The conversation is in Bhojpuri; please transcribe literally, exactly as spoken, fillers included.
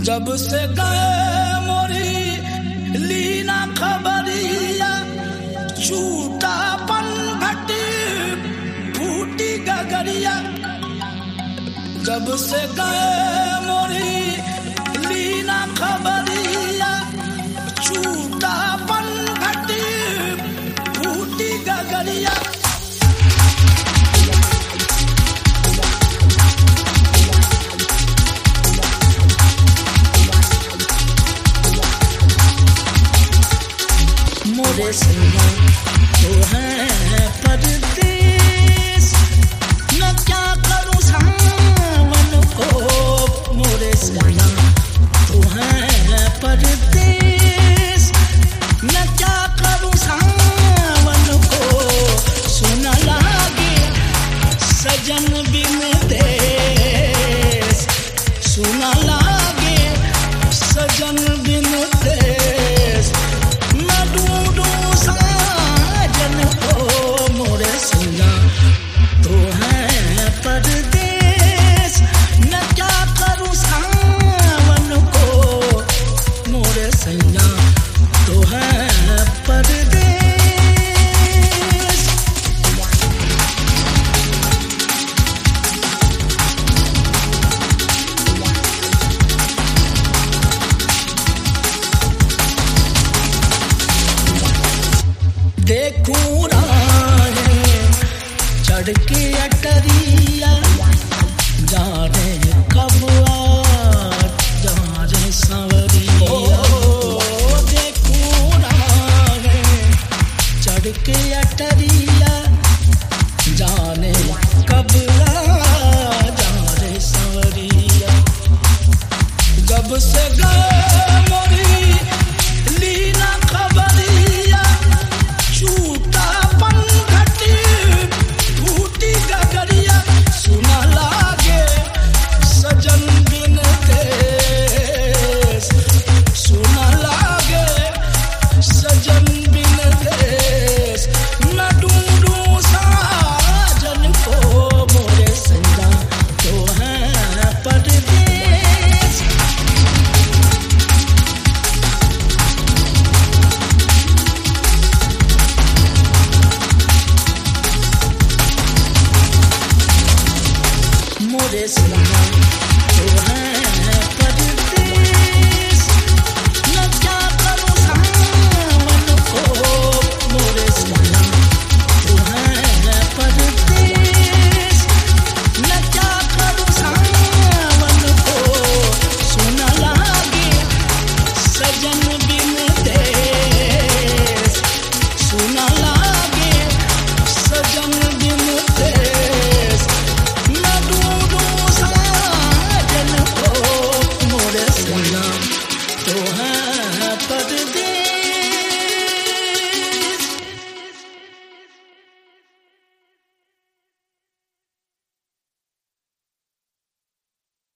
जब से गए मोरी लीना खबरिया छूटा पन घटी फूटी गगरिया जब से गए मोरी लीना खबरिया छूटा पन घटी फूटी गगरिया मोरे सैया तो है परदेस न क्या करूं सावन को मोरे सैया तो है परदेस न क्या करूं सावन को सुना लागे सजन बिन देश सुना लागे सजन बिन देश देखूं राहें चढ़ के अटरिया जाने कब आ जाने सांवरिया देखूं राहें चढ़ के अटरिया जाने कब आ जाने सांवरिया जब से गए मोरी लीना खबरिया छूटा पन घटी फूटी गगरिया सुना लागे सजन बिन देश सुना लागे सजन बिन देश न ढूंढूं साजन को मोरे सैया तो है परदेस मोरे सैया तो है परदेस न क्या करूं सावन को मोरे सैया तो है परदेस न क्या करूं सावन को सुना लागे सजन बिन देश सुना लागे सजन बिन देश न ढूंढूं साजन को मोरे सैया